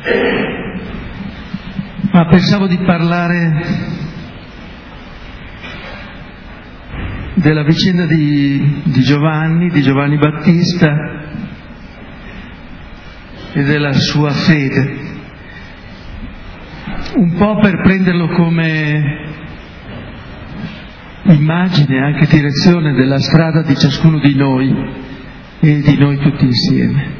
Ma pensavo di parlare della vicenda di Giovanni Battista e della sua fede, un po' per prenderlo come immagine, anche direzione della strada di ciascuno di noi e di noi tutti insieme.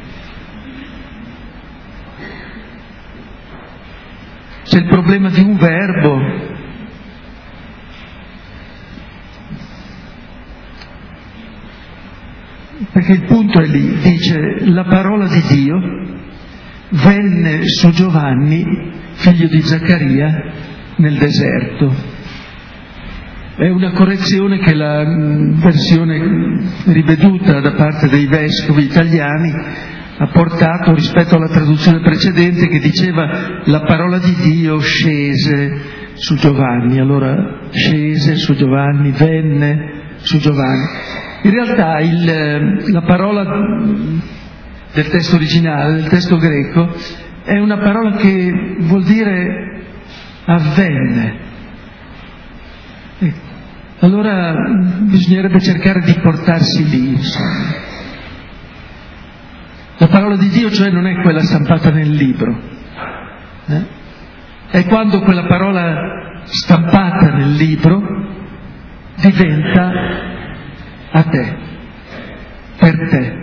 C'è il problema di un verbo, perché il punto è lì, dice: la parola di Dio venne su Giovanni, figlio di Zaccaria, nel deserto. È una correzione che la versione riveduta da parte dei vescovi italiani ha portato rispetto alla traduzione precedente, che diceva la parola di Dio scese su Giovanni. Allora scese su Giovanni, venne su Giovanni. In realtà la parola del testo originale, del testo greco, è una parola che vuol dire avvenne. Allora bisognerebbe cercare di portarsi lì, insomma. La parola di Dio, cioè, non è quella stampata nel libro, è quando quella parola stampata nel libro diventa a te, per te.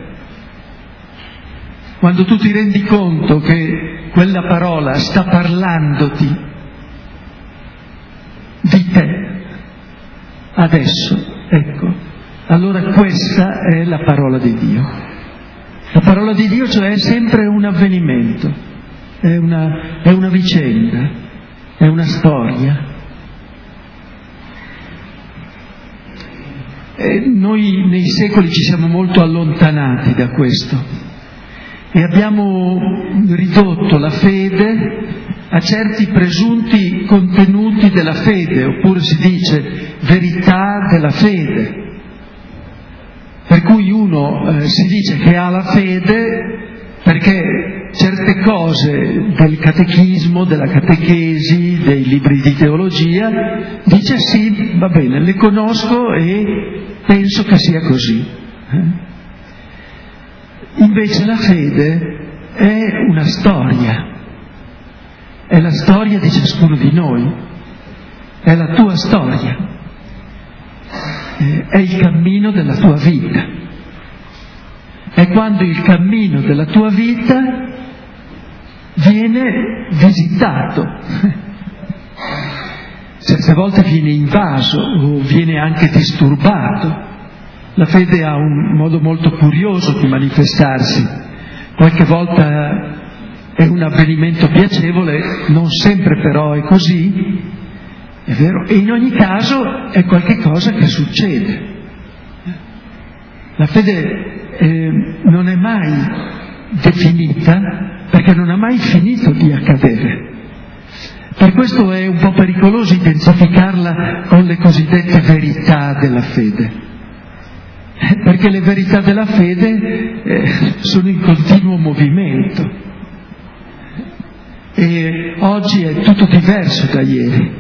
Quando tu ti rendi conto che quella parola sta parlandoti di te, adesso, ecco, allora questa è la parola di Dio. La parola di Dio, cioè, è sempre un avvenimento, è una vicenda, è una storia. E noi nei secoli ci siamo molto allontanati da questo e abbiamo ridotto la fede a certi presunti contenuti della fede, oppure si dice verità della fede. Per cui uno si dice che ha la fede perché certe cose del catechismo, della catechesi, dei libri di teologia, dice sì, va bene, le conosco e penso che sia così. Invece la fede è una storia, è la storia di ciascuno di noi, è la tua storia. È il cammino della tua vita. È quando il cammino della tua vita viene visitato. Certe volte viene invaso o viene anche disturbato. La fede ha un modo molto curioso di manifestarsi. Qualche volta è un avvenimento piacevole, non sempre però è così. È vero? E in ogni caso è qualche cosa che succede. La fede non è mai definita perché non ha mai finito di accadere. Per questo è un po' pericoloso identificarla con le cosiddette verità della fede. Perché le verità della fede sono in continuo movimento. E oggi è tutto diverso da ieri.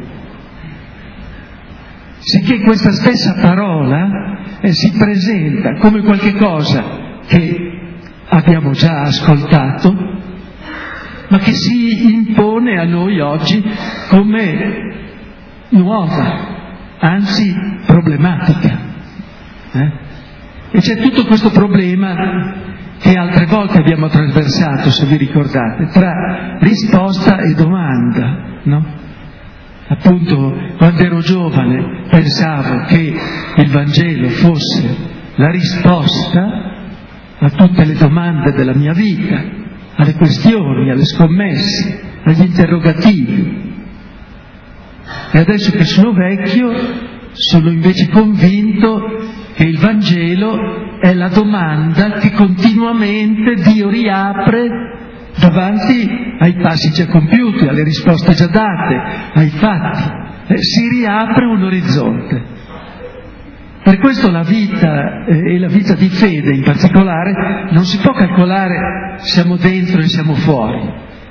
Sicché questa stessa parola si presenta come qualche cosa che abbiamo già ascoltato, ma che si impone a noi oggi come nuova, anzi problematica. E c'è tutto questo problema che altre volte abbiamo attraversato, se vi ricordate, tra risposta e domanda, no? Appunto, quando ero giovane pensavo che il Vangelo fosse la risposta a tutte le domande della mia vita, alle questioni, alle scommesse, agli interrogativi. E adesso che sono vecchio, sono invece convinto che il Vangelo è la domanda che continuamente Dio riapre davanti ai passi già compiuti, alle risposte già date, ai fatti. Si riapre un orizzonte. Per questo la vita, e la vita di fede in particolare, non si può calcolare siamo dentro e siamo fuori.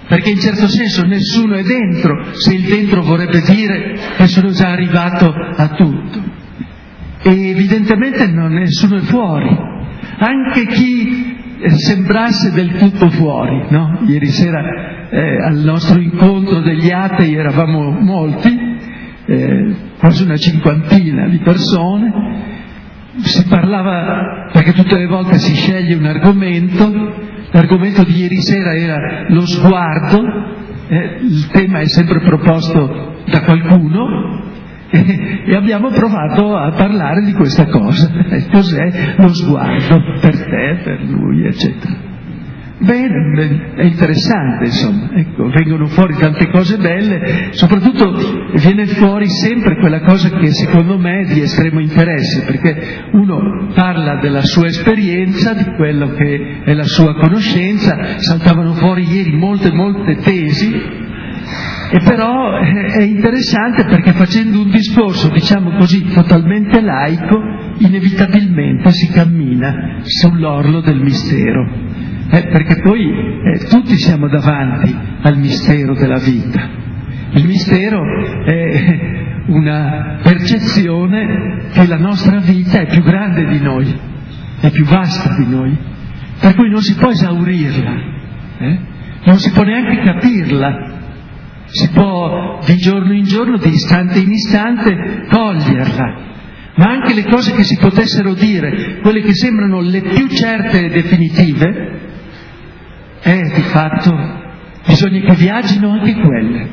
perché in certo senso nessuno è dentro, se il dentro vorrebbe dire che sono già arrivato a tutto. E evidentemente nessuno è fuori, anche chi sembrasse del tutto fuori, no? Ieri sera al nostro incontro degli atei eravamo molti, quasi una cinquantina di persone, si parlava, perché tutte le volte si sceglie un argomento, l'argomento di ieri sera era lo sguardo, il tema è sempre proposto da qualcuno, e abbiamo provato a parlare di questa cosa, cos'è lo sguardo per te, per lui, eccetera. Bene, è interessante, insomma, ecco, vengono fuori tante cose belle, soprattutto viene fuori sempre quella cosa che secondo me è di estremo interesse, perché uno parla della sua esperienza, di quello che è la sua conoscenza, saltavano fuori ieri molte tesi, e però è interessante perché facendo un discorso, diciamo così, totalmente laico, inevitabilmente si cammina sull'orlo del mistero. Perché poi tutti siamo davanti al mistero della vita. Il mistero è una percezione che la nostra vita è più grande di noi, è più vasta di noi, per cui non si può esaurirla, non si può neanche capirla, si può di giorno in giorno, di istante in istante coglierla. Ma anche le cose che si potessero dire, quelle che sembrano le più certe e definitive, di fatto bisogna che viaggino anche quelle.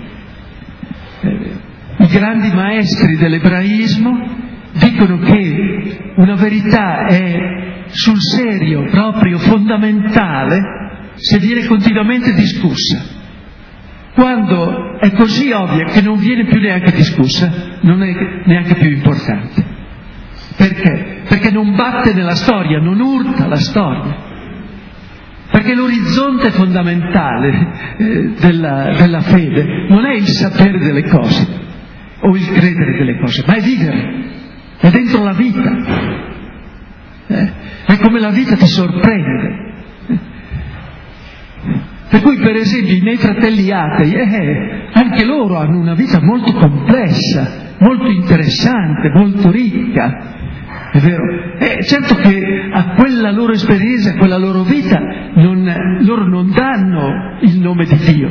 I grandi maestri dell'ebraismo dicono che una verità è sul serio, proprio fondamentale, se viene continuamente discussa. Quando è così ovvia che non viene più neanche discussa, non è neanche più importante. Perché? Perché non batte nella storia, non urta la storia. Perché l'orizzonte fondamentale della fede non è il sapere delle cose o il credere delle cose, ma è vivere, è dentro la vita. È come la vita ti sorprende. Per cui, per esempio, i miei fratelli atei, anche loro hanno una vita molto complessa, molto interessante, molto ricca. È vero? Certo che a quella loro esperienza, a quella loro vita, loro non danno il nome di Dio.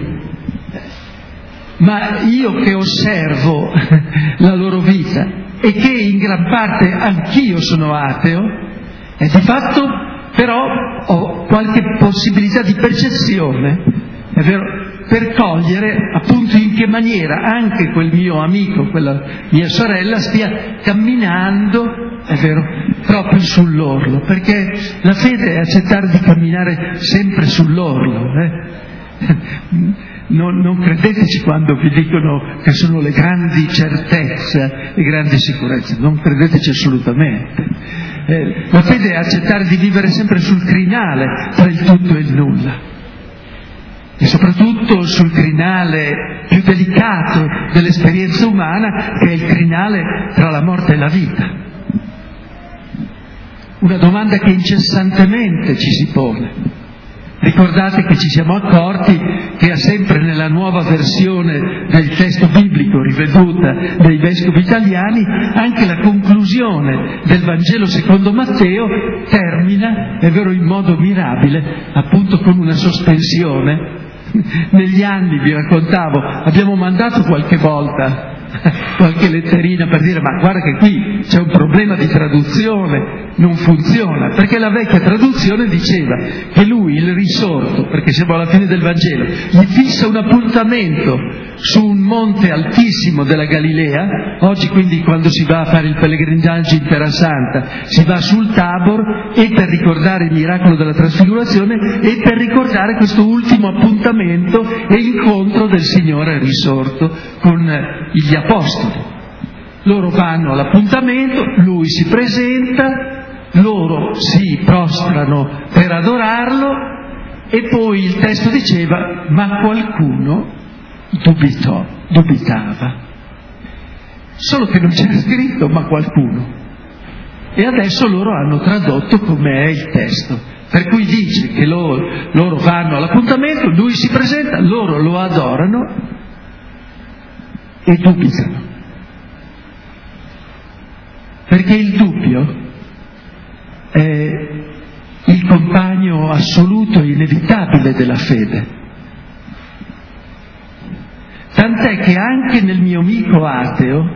Ma io che osservo la loro vita e che in gran parte anch'io sono ateo, di fatto però ho qualche possibilità di percezione, è vero? Per cogliere appunto in che maniera anche quel mio amico, quella mia sorella stia camminando, è vero, proprio sull'orlo, perché la fede è accettare di camminare sempre sull'orlo. Non credeteci quando vi dicono che sono le grandi certezze, le grandi sicurezze, non credeteci assolutamente. La fede è accettare di vivere sempre sul crinale tra il tutto e il nulla. E soprattutto sul crinale più delicato dell'esperienza umana, che è il crinale tra la morte e la vita. Una domanda che incessantemente ci si pone. Ricordate che ci siamo accorti che sempre nella nuova versione del testo biblico riveduta dai vescovi italiani, anche la conclusione del Vangelo secondo Matteo termina, è vero, in modo mirabile, appunto con una sospensione. Negli anni, vi raccontavo, abbiamo mandato qualche volta qualche letterina per dire: ma guarda che qui c'è un problema di traduzione, non funziona, perché la vecchia traduzione diceva che lui, il risorto, perché siamo alla fine del Vangelo, gli fissa un appuntamento su un monte altissimo della Galilea. Oggi quindi, quando si va a fare il pellegrinaggio in Terra Santa, si va sul Tabor, e per ricordare il miracolo della trasfigurazione e per ricordare questo ultimo appuntamento e incontro del Signore risorto con gli apostoli. Loro vanno all'appuntamento, lui si presenta, loro si prostrano per adorarlo, e poi il testo diceva: ma qualcuno dubitava. Solo che non c'era scritto ma qualcuno. E adesso loro hanno tradotto come è il testo. Per cui dice che loro vanno all'appuntamento, lui si presenta, loro lo adorano e dubitano. Perché il dubbio è il compagno assoluto e inevitabile della fede. Tant'è che anche nel mio amico ateo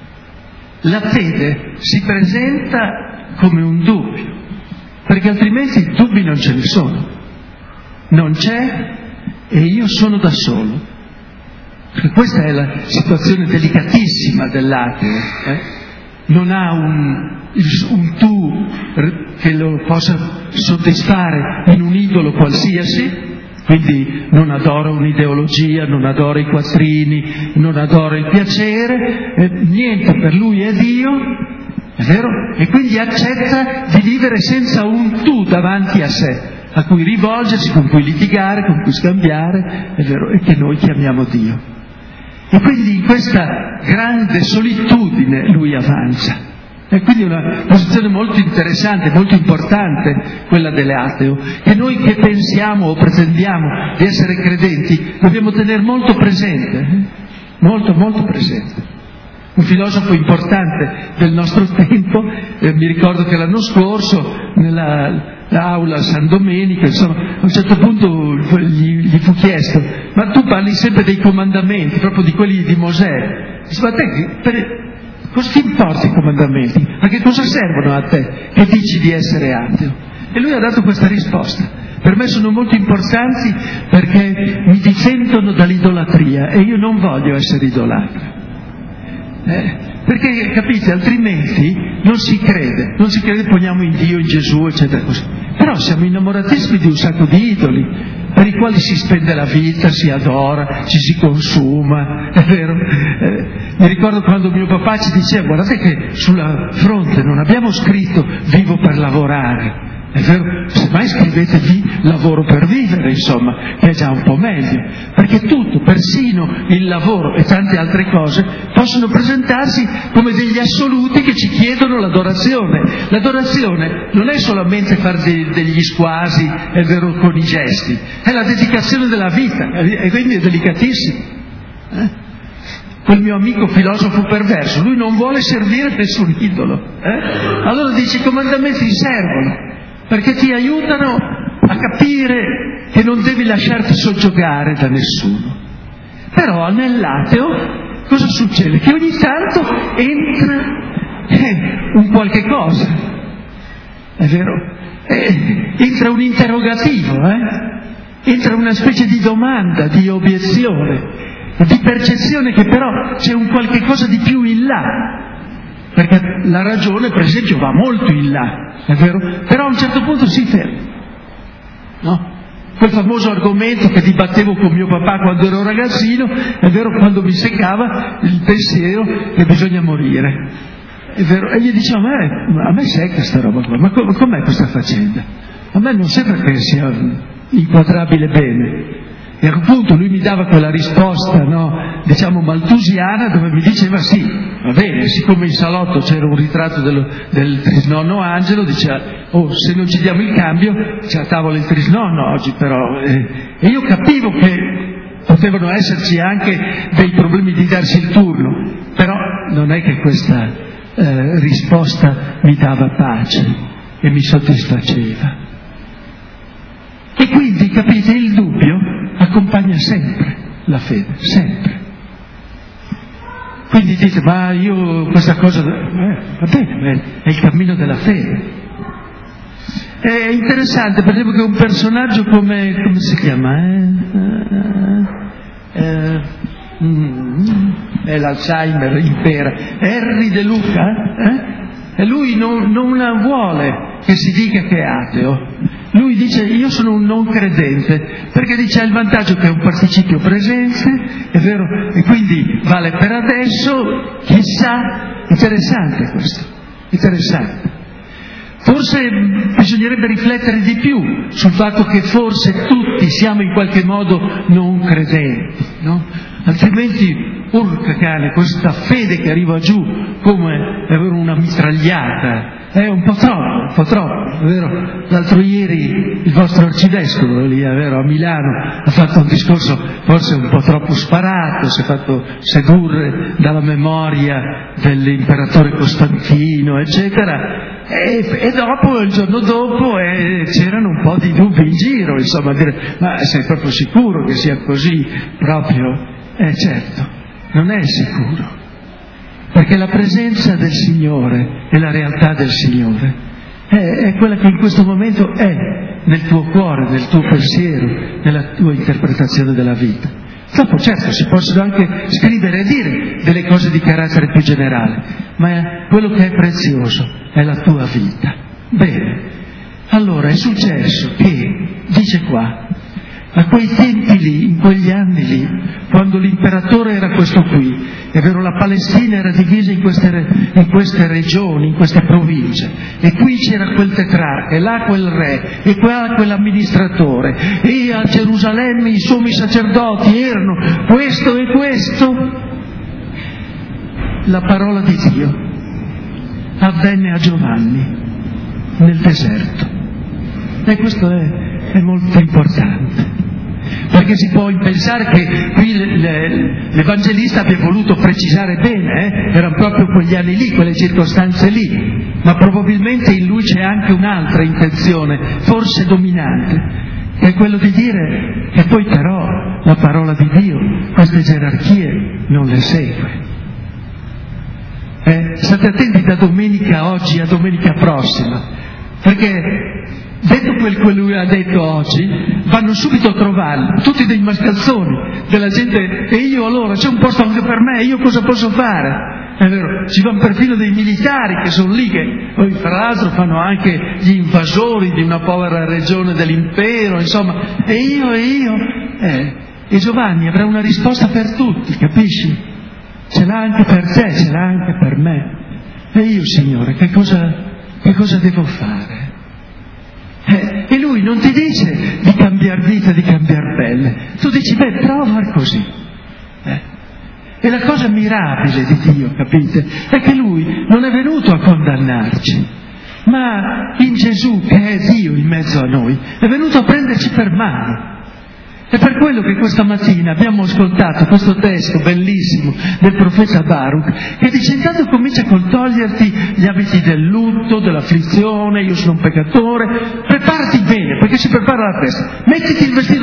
la fede si presenta come un dubbio, perché altrimenti dubbi non ce ne sono. Non c'è e io sono da solo. Perché questa è la situazione delicatissima dell'ateo. Non ha un tu che lo possa soddisfare in un idolo qualsiasi, quindi non adora un'ideologia, non adora i quattrini, non adora il piacere, niente per lui è Dio, è vero? E quindi accetta di vivere senza un tu davanti a sé, a cui rivolgersi, con cui litigare, con cui scambiare, è vero? E che noi chiamiamo Dio. E quindi in questa grande solitudine lui avanza. E quindi è una posizione molto interessante, molto importante quella dell'ateo, che noi che pensiamo o pretendiamo di essere credenti dobbiamo tenere molto presente, molto molto presente. Un filosofo importante del nostro tempo, mi ricordo che l'anno scorso nell'aula San Domenico, insomma, a un certo punto gli fu chiesto: ma tu parli sempre dei comandamenti, proprio di quelli di Mosè? Dice: ma te cosa ti importa i comandamenti? A che cosa servono a te che dici di essere ateo? E lui ha dato questa risposta: per me sono molto importanti perché mi difendono dall'idolatria e io non voglio essere idolatra. Perché, capite, altrimenti non si crede, poniamo in Dio, in Gesù, eccetera, così. Però siamo innamoratissimi di un sacco di idoli, per i quali si spende la vita, si adora, ci si consuma, è vero? Mi ricordo quando mio papà ci diceva: guardate che sulla fronte non abbiamo scritto vivo per lavorare, è vero? Semmai scrivetevi lavoro per vivere, insomma, che è già un po' meglio, perché tutto, persino il lavoro e tante altre cose, possono presentarsi come degli assoluti che ci chiedono l'adorazione. L'adorazione non è solamente fare degli squasi, è vero, con i gesti, è la dedicazione della vita, e quindi è delicatissimo. Quel mio amico filosofo perverso, lui non vuole servire nessun idolo. Allora dice: i comandamenti servono perché ti aiutano a capire che non devi lasciarti soggiogare da nessuno. Però nell'ateo cosa succede? Che ogni tanto entra un qualche cosa, è vero? Entra un interrogativo, entra una specie di domanda, di obiezione, di percezione che però c'è un qualche cosa di più in là. Perché la ragione, per esempio, va molto in là, è vero? Però a un certo punto si ferma, no? Quel famoso argomento che dibattevo con mio papà quando ero ragazzino, è vero, quando mi seccava il pensiero che bisogna morire, è vero? E gli dicevo: a me secca questa roba qua, ma com'è questa faccenda? A me non sembra che sia inquadrabile bene. E appunto lui mi dava quella risposta, no, diciamo maltusiana, dove mi diceva: sì, va bene, siccome in salotto c'era un ritratto del trisnonno Angelo, diceva: oh, se non ci diamo il cambio c'è a tavola il trisnonno oggi, però. E io capivo che potevano esserci anche dei problemi di darsi il turno, però non è che questa risposta mi dava pace e mi soddisfaceva. E quindi, capite, il dubbio accompagna sempre la fede, sempre. Quindi dite: ma io questa cosa, va bene, è il cammino della fede. È interessante, per esempio, che un personaggio come si chiama? L'Alzheimer impera, Henry De Luca, e lui non vuole che si dica che è ateo. Lui dice: io sono un non credente, perché dice ha il vantaggio che è un participio presente, è vero, e quindi vale per adesso, chissà. Interessante questo, interessante. Forse bisognerebbe riflettere di più sul fatto che forse tutti siamo in qualche modo non credenti, no? Altrimenti, urca cane, questa fede che arriva giù come una mitragliata, È un po' troppo, è vero? L'altro ieri il vostro arcivescovo lì, è vero, a Milano, ha fatto un discorso forse un po' troppo sparato, si è fatto sedurre dalla memoria dell'imperatore Costantino, eccetera, e dopo, il giorno dopo, c'erano un po' di dubbi in giro, insomma, dire, ma sei proprio sicuro che sia così proprio? Certo, non è sicuro. Perché la presenza del Signore e la realtà del Signore è quella che in questo momento è nel tuo cuore, nel tuo pensiero, nella tua interpretazione della vita. Dopo certo si possono anche scrivere e dire delle cose di carattere più generale, ma quello che è prezioso è la tua vita. Bene, allora è successo che, dice qua, a quei tempi lì, in quegli anni lì, quando l'imperatore era questo qui, è vero, la Palestina era divisa in queste regioni, in queste province, e qui c'era quel tetrarca, e là quel re, e qua quell'amministratore, e a Gerusalemme i sommi sacerdoti erano questo e questo. La parola di Dio avvenne a Giovanni nel deserto, e questo è molto importante. Perché si può pensare che qui l'Evangelista abbia voluto precisare bene, erano proprio quegli anni lì, quelle circostanze lì, ma probabilmente in lui c'è anche un'altra intenzione, forse dominante, che è quello di dire che poi però la parola di Dio queste gerarchie non le segue. State attenti da domenica oggi a domenica prossima, perché detto quel che lui ha detto oggi, vanno subito a trovarli, tutti dei mascalzoni, della gente, e io allora, c'è un posto anche per me, io cosa posso fare? È vero, ci vanno perfino dei militari che sono lì, che poi fra l'altro fanno anche gli invasori di una povera regione dell'impero, insomma, e io. E Giovanni avrà una risposta per tutti, capisci? Ce l'ha anche per te, ce l'ha anche per me. E io, Signore, che cosa devo fare? E lui non ti dice di cambiare vita, di cambiare pelle. Tu dici, prova così. E la cosa mirabile di Dio, capite, è che lui non è venuto a condannarci, ma in Gesù, che è Dio in mezzo a noi, è venuto a prenderci per mano. È per quello che questa mattina abbiamo ascoltato questo testo bellissimo del profeta Baruch, che dice: intanto comincia col toglierti gli abiti del lutto, dell'afflizione, io sono un peccatore, preparati bene, perché si prepara la festa, mettiti il vestito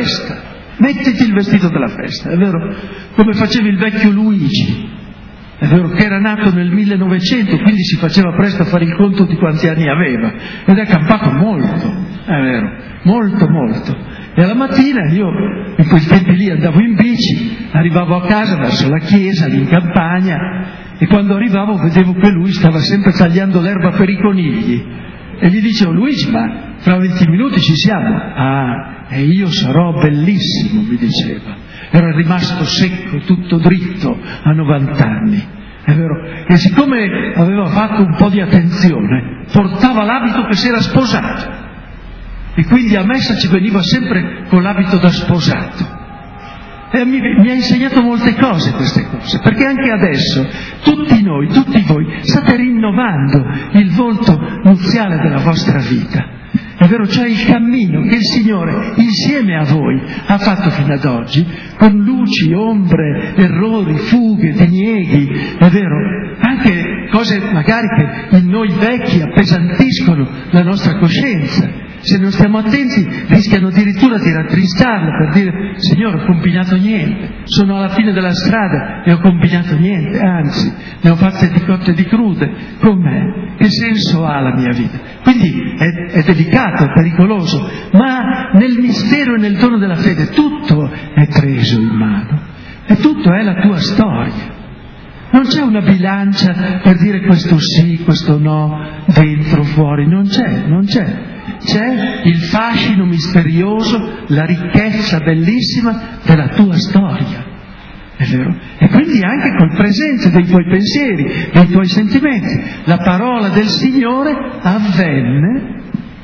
della festa, è vero? Come faceva il vecchio Luigi, è vero, che era nato nel 1900, quindi si faceva presto a fare il conto di quanti anni aveva, ed è campato molto, è vero, molto. E alla mattina io, in quei tempi lì, andavo in bici, arrivavo a casa verso la chiesa, lì in campagna, e quando arrivavo vedevo che lui stava sempre tagliando l'erba per i conigli. E gli dicevo: Luigi, ma fra 20 minuti ci siamo? Ah, e io sarò bellissimo, mi diceva. Era rimasto secco, tutto dritto, a 90 anni. È vero? E siccome aveva fatto un po' di attenzione, portava l'abito che si era sposato. E quindi a messa ci veniva sempre con l'abito da sposato. E mi ha insegnato molte cose queste cose, perché anche adesso tutti noi, tutti voi, state rinnovando il volto nuziale della vostra vita. È vero, cioè il cammino che il Signore insieme a voi ha fatto fino ad oggi, con luci, ombre, errori, fughe, dinieghi, è vero, anche cose magari che in noi vecchi appesantiscono la nostra coscienza. Se non stiamo attenti rischiano addirittura di rattristarlo per dire: Signore, ho combinato niente, sono alla fine della strada e ho combinato niente, anzi ne ho fatte di cotte e di crude. Com'è? Che senso ha la mia vita? Quindi è delicato, è pericoloso, ma nel mistero e nel dono della fede tutto è preso in mano e tutto è la tua storia. Non c'è una bilancia per dire questo sì, questo no, dentro, fuori, non c'è. C'è il fascino misterioso, la ricchezza bellissima della tua storia, è vero? E quindi anche col presente dei tuoi pensieri, dei tuoi sentimenti. La parola del Signore avvenne per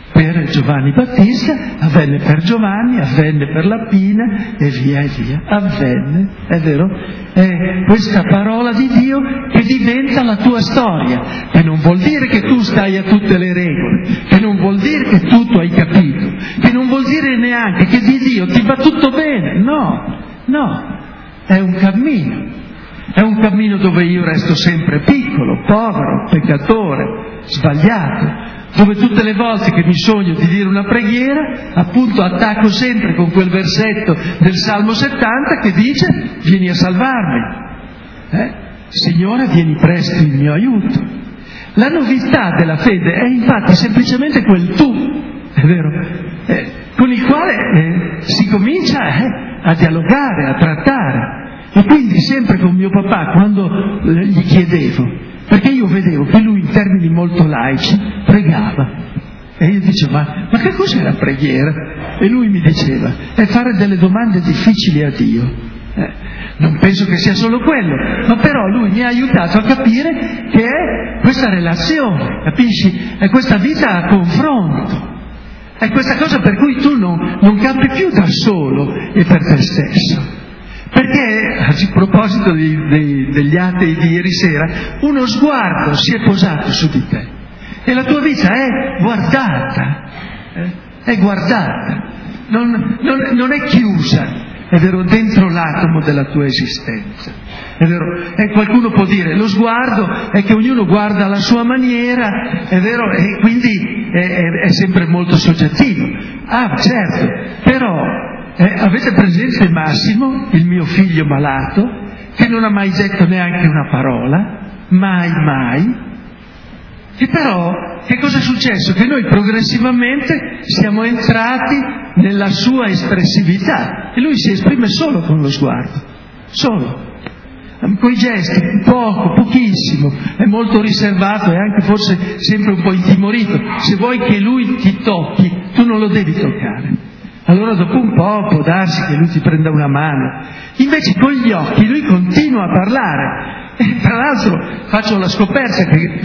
Giovanni Battista, avvenne per Giovanni, avvenne per la Pina e via, avvenne, è vero? È questa parola di Dio che diventa la tua storia, che non vuol dire che tu stai a tutte le regole, che non vuol dire che tutto hai capito, che non vuol dire neanche che di Dio ti va tutto bene, no, è un cammino dove io resto sempre piccolo, povero, peccatore, sbagliato, dove tutte le volte che mi sogno di dire una preghiera, appunto attacco sempre con quel versetto del Salmo 70 che dice: vieni a salvarmi, Signore, vieni presto in mio aiuto. La novità della fede è infatti semplicemente quel tu, è vero, con il quale si comincia a dialogare, a trattare. E quindi sempre con mio papà, quando gli chiedevo, perché io vedevo che lui in termini molto laici pregava, e io dicevo: ma che cos'è la preghiera? E lui mi diceva: è fare delle domande difficili a Dio. Non penso che sia solo quello, ma però lui mi ha aiutato a capire che è questa relazione, capisci? È questa vita a confronto, è questa cosa per cui tu non campi più da solo e per te stesso. Perché, a proposito degli atei di ieri sera, uno sguardo si è posato su di te e la tua vita è guardata, non è chiusa, è vero, dentro l'atomo della tua esistenza, è vero. E qualcuno può dire: lo sguardo è che ognuno guarda alla sua maniera, è vero, e quindi è sempre molto soggettivo. Ah, certo, però avete presente Massimo, il mio figlio malato, che non ha mai detto neanche una parola, mai, e però che cosa è successo? Che noi progressivamente siamo entrati nella sua espressività e lui si esprime solo con lo sguardo, solo, coi gesti, pochissimo, è molto riservato e anche forse sempre un po' intimorito. Se vuoi che lui ti tocchi, tu non lo devi toccare. Allora dopo un po' può darsi che lui ti prenda una mano. Invece con gli occhi lui continua a parlare. E tra l'altro faccio la scoperta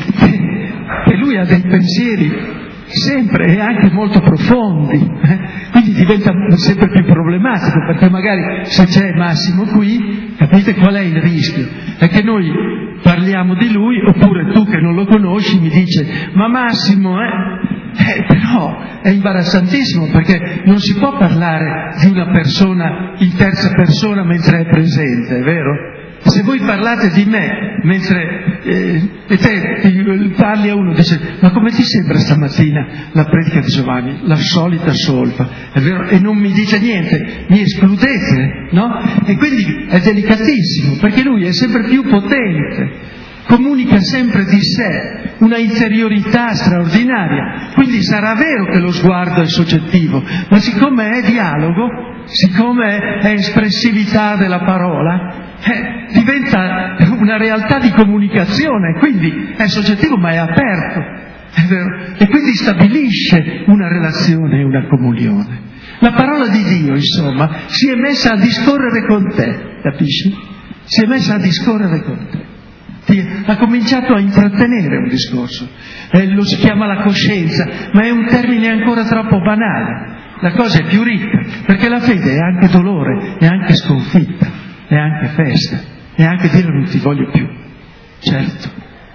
che lui ha dei pensieri sempre e anche molto profondi. Quindi diventa sempre più problematico, perché magari se c'è Massimo qui, capite qual è il rischio? È che noi parliamo di lui, oppure tu che non lo conosci mi dici: ma Massimo, però è imbarazzantissimo, perché non si può parlare di una persona in terza persona mentre è presente, è vero? Se voi parlate di me mentre e te parli a uno, dice: ma come ti sembra stamattina la predica di Giovanni? La solita solfa, è vero? E non mi dice niente, mi escludete, no? E quindi è delicatissimo, perché lui è sempre più potente, comunica sempre di sé, una interiorità straordinaria. Quindi sarà vero che lo sguardo è soggettivo, ma siccome è dialogo, siccome è espressività della parola, diventa una realtà di comunicazione, quindi è soggettivo ma è aperto, è vero? E quindi stabilisce una relazione e una comunione. La parola di Dio, insomma, si è messa a discorrere con te, capisci? Si è messa a discorrere con te. Ha cominciato a intrattenere un discorso, lo si chiama la coscienza, ma è un termine ancora troppo banale. La cosa è più ricca, perché la fede è anche dolore, è anche sconfitta, è anche festa, è anche dire: non ti voglio più. Certo,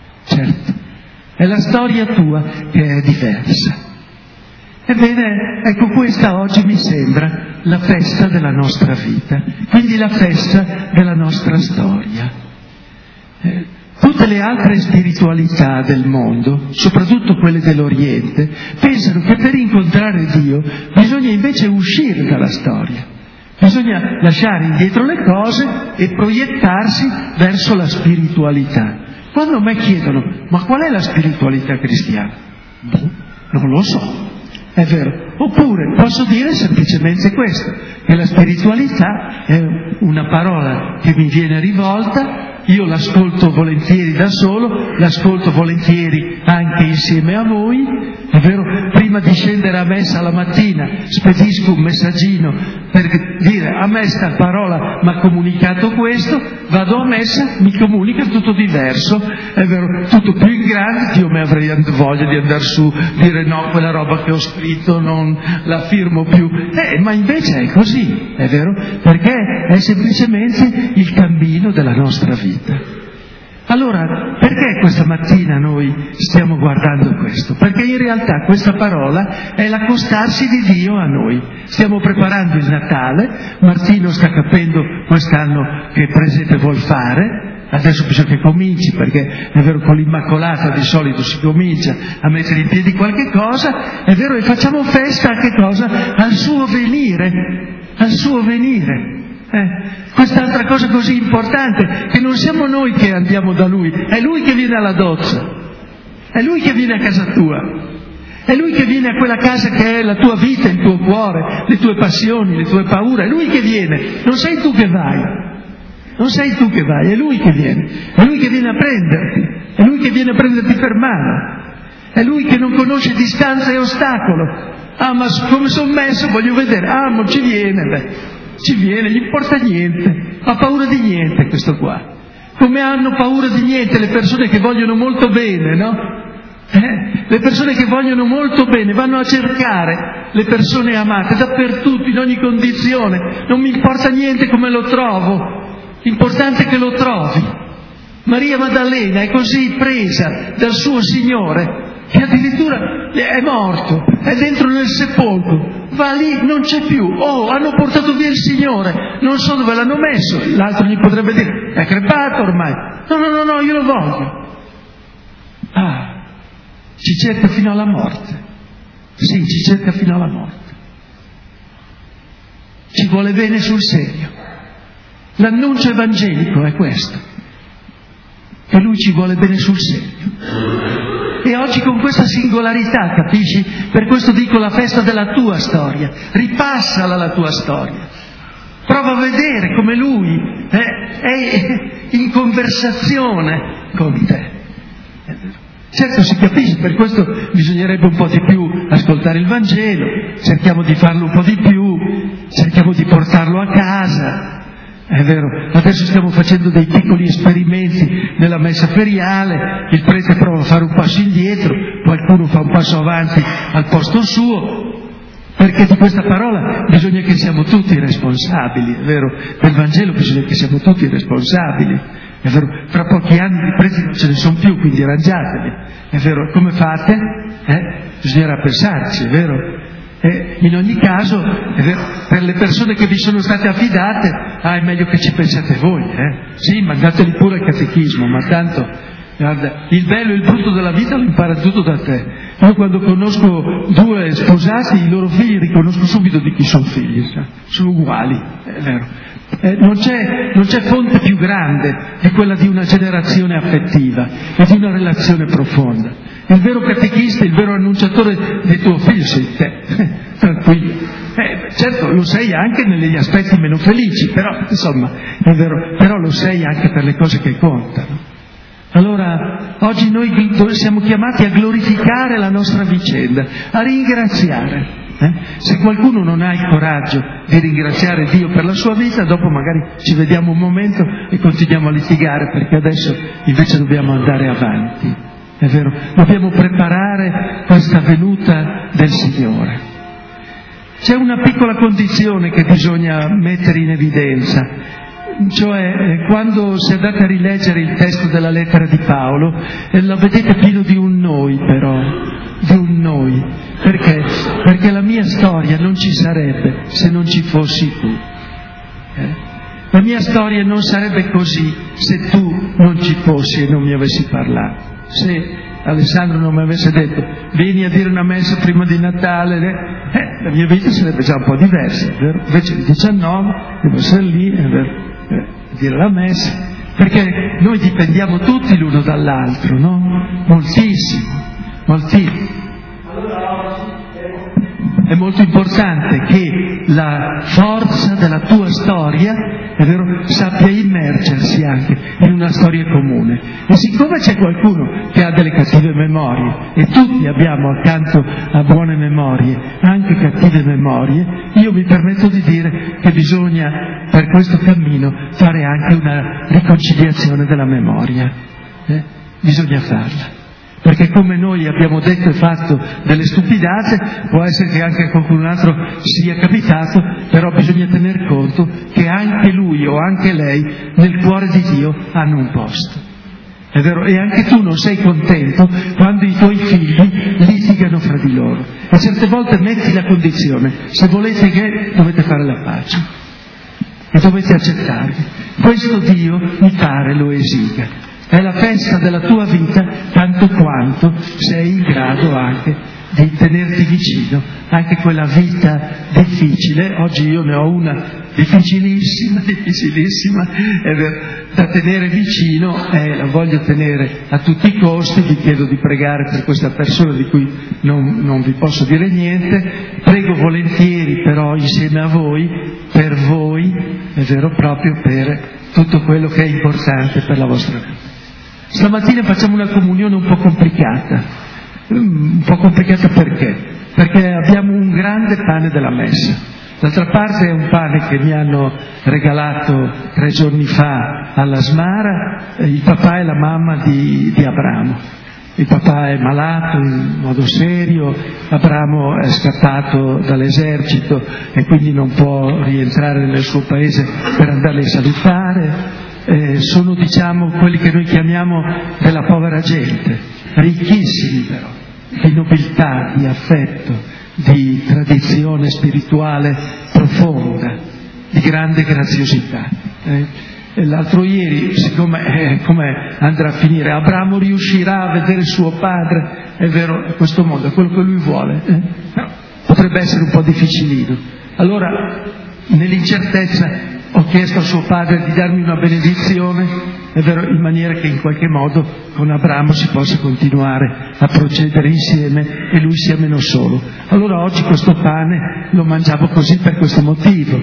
è la storia tua che è diversa. Ebbene, ecco, questa oggi mi sembra la festa della nostra vita, quindi la festa della nostra storia. Tutte le altre spiritualità del mondo, soprattutto quelle dell'Oriente, pensano che per incontrare Dio bisogna invece uscire dalla storia, bisogna lasciare indietro le cose e proiettarsi verso la spiritualità. Quando a me chiedono: ma qual è la spiritualità cristiana? Non lo so. È vero. Oppure posso dire semplicemente questo, che la spiritualità è una parola che mi viene rivolta, io l'ascolto volentieri da solo, l'ascolto volentieri anche insieme a voi, è vero? Prima di scendere a messa la mattina spedisco un messaggino per dire: a me sta parola mi ha comunicato questo, vado a messa, mi comunica tutto diverso, è vero? Tutto più in grande, io mi avrei voglia di andare su, dire no, quella roba che ho scritto non la firmo più, ma invece è così, è vero? Perché è semplicemente il cammino della nostra vita. Allora, perché questa mattina noi stiamo guardando questo? Perché in realtà questa parola è l'accostarsi di Dio a noi. Stiamo preparando il Natale, Martino sta capendo quest'anno che presepe vuol fare, adesso bisogna che cominci, perché è vero, con l'Immacolata di solito si comincia a mettere in piedi qualche cosa, è vero, e facciamo festa a che cosa? Al suo venire, al suo venire. Quest'altra cosa così importante, che non siamo noi che andiamo da Lui, è Lui che viene alla doccia, è Lui che viene a casa tua, è Lui che viene a quella casa che è la tua vita, il tuo cuore, le tue passioni, le tue paure, è Lui che viene, non sei tu che vai, non sei tu che vai, è Lui che viene a prenderti, è Lui che viene a prenderti per mano, è Lui che non conosce distanza e ostacolo. Ah, ma come sono messo, voglio vedere, ma ci viene, ci viene, gli importa niente, ha paura di niente questo qua. Come hanno paura di niente le persone che vogliono molto bene, no? Le persone che vogliono molto bene vanno a cercare le persone amate dappertutto, in ogni condizione. Non mi importa niente come lo trovo, l'importante è che lo trovi. Maria Maddalena è così presa dal suo Signore che addirittura è morto, è dentro nel sepolcro, va lì, non c'è più, hanno portato via il Signore, non so dove l'hanno messo, l'altro gli potrebbe dire: è crepato ormai, no, io lo voglio. Ci cerca fino alla morte, sì, ci cerca fino alla morte, ci vuole bene sul serio. L'annuncio evangelico è questo, che Lui ci vuole bene sul serio. E oggi con questa singolarità, capisci? Per questo dico la festa della tua storia, ripassala la tua storia, prova a vedere come Lui è in conversazione con te. Certo, si capisce, per questo bisognerebbe un po' di più ascoltare il Vangelo, cerchiamo di farlo un po' di più, cerchiamo di portarlo a casa. È vero, adesso stiamo facendo dei piccoli esperimenti nella messa feriale, il prete prova a fare un passo indietro, qualcuno fa un passo avanti al posto suo, perché di questa parola bisogna che siamo tutti responsabili, è vero, del Vangelo bisogna che siamo tutti responsabili, è vero, tra pochi anni i preti non ce ne sono più, quindi arrangiatevi, è vero, come fate? Bisognerà pensarci, è vero? In ogni caso, è vero, per le persone che vi sono state affidate, è meglio che ci pensate voi, Sì, mandateli pure al catechismo, ma tanto, guarda, il bello e il brutto della vita lo impara tutto da te. Io quando conosco due sposati, i loro figli riconosco subito di chi sono figli, sono uguali, è vero. Non c'è fonte più grande di quella di una generazione affettiva e di una relazione profonda. Il vero catechista, il vero annunciatore di tuo figlio sei te, tranquillo. Certo, lo sei anche negli aspetti meno felici, però insomma, è vero, però lo sei anche per le cose che contano. Allora, oggi noi siamo chiamati a glorificare la nostra vicenda, a ringraziare. Se qualcuno non ha il coraggio di ringraziare Dio per la sua vita, dopo magari ci vediamo un momento e continuiamo a litigare, perché adesso invece dobbiamo andare avanti. È vero, dobbiamo preparare questa venuta del Signore. C'è una piccola condizione che bisogna mettere in evidenza, cioè quando si andate a rileggere il testo della lettera di Paolo, la vedete pieno di un noi però, di un noi. Perché? Perché la mia storia non ci sarebbe se non ci fossi tu. La mia storia non sarebbe così se tu non ci fossi e non mi avessi parlato. Se Alessandro non mi avesse detto vieni a dire una messa prima di Natale, la mia vita sarebbe già un po' diversa, vero? Invece il 19 devo essere lì a dire la messa, perché noi dipendiamo tutti l'uno dall'altro, no? Moltissimo, moltissimo. è molto importante che la forza della tua storia, è vero, sappia immergersi anche in una storia comune. E siccome c'è qualcuno che ha delle cattive memorie, e tutti abbiamo accanto a buone memorie anche cattive memorie, io mi permetto di dire che bisogna per questo cammino fare anche una riconciliazione della memoria. Bisogna farla. Perché come noi abbiamo detto e fatto delle stupidate, può essere che anche a qualcun altro sia capitato, però bisogna tener conto che anche lui o anche lei nel cuore di Dio hanno un posto. È vero? E anche tu non sei contento quando i tuoi figli litigano fra di loro. E certe volte metti la condizione: se volete che dovete fare la pace e dovete accettarvi. Questo Dio mi pare lo esiga. È la festa della tua vita tanto quanto sei in grado anche di tenerti vicino, anche quella vita difficile. Oggi io ne ho una difficilissima, da tenere vicino, la voglio tenere a tutti i costi. Vi chiedo di pregare per questa persona di cui non vi posso dire niente, prego volentieri però insieme a voi, per voi, è vero, proprio per tutto quello che è importante per la vostra vita. Stamattina facciamo una comunione un po' complicata perché? Perché abbiamo un grande pane della messa. D'altra parte è un pane che mi hanno regalato 3 giorni fa alla Smara il papà e la mamma di Abramo. Il papà è malato in modo serio, Abramo è scappato dall'esercito e quindi non può rientrare nel suo paese per andarli a salutare. Sono, diciamo, quelli che noi chiamiamo della povera gente, ricchissimi però, di nobiltà, di affetto, di tradizione spirituale profonda, di grande graziosità. L'altro ieri, siccome come andrà a finire, Abramo riuscirà a vedere suo padre, è vero, a questo mondo, è quello che lui vuole, però potrebbe essere un po' difficilino. Allora, nell'incertezza, ho chiesto a suo padre di darmi una benedizione, è vero, in maniera che in qualche modo con Abramo si possa continuare a procedere insieme e lui sia meno solo. Allora oggi questo pane lo mangiamo così per questo motivo.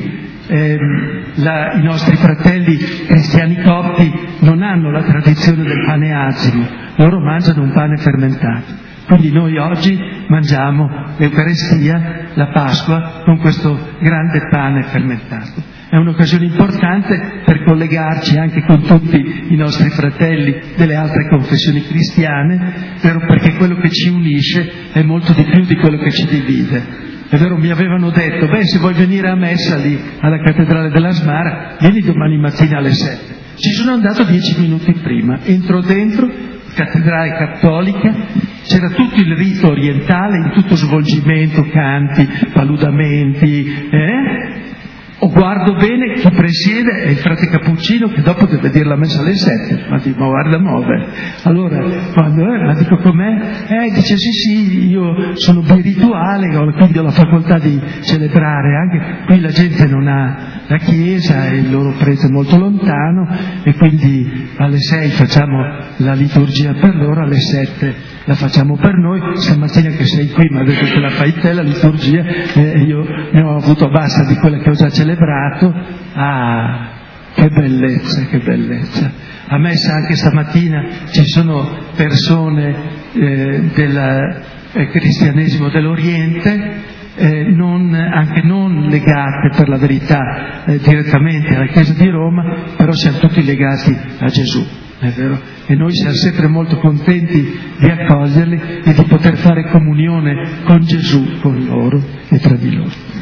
I nostri fratelli cristiani copti non hanno la tradizione del pane azimo, loro mangiano un pane fermentato. Quindi noi oggi mangiamo l'Eucaristia, la Pasqua, con questo grande pane fermentato. È un'occasione importante per collegarci anche con tutti i nostri fratelli delle altre confessioni cristiane, perché quello che ci unisce è molto di più di quello che ci divide. È vero, mi avevano detto, se vuoi venire a messa lì alla cattedrale della Smara, vieni domani mattina alle 7. Ci sono andato 10 minuti prima, entro dentro, cattedrale cattolica, c'era tutto il rito orientale in tutto svolgimento, canti, paludamenti, guardo bene, chi presiede è il frate Cappuccino che dopo deve dire la messa alle 7, ma guarda muove. Allora, ma dico com'è? Dice sì, io sono birituale, quindi ho la facoltà di celebrare, anche qui la gente non ha la chiesa e il loro prete è molto lontano e quindi alle 6 facciamo la liturgia per loro, alle 7 la facciamo per noi. Stamattina che sei qui mi ha detto che la fai te la liturgia, io ne ho avuto basta di quella che ho già celebrato. Che bellezza, che bellezza. A messa anche stamattina ci sono persone del cristianesimo dell'Oriente, anche non legate per la verità direttamente alla Chiesa di Roma, però siamo tutti legati a Gesù, è vero? E noi siamo sempre molto contenti di accoglierli e di poter fare comunione con Gesù, con loro e tra di loro.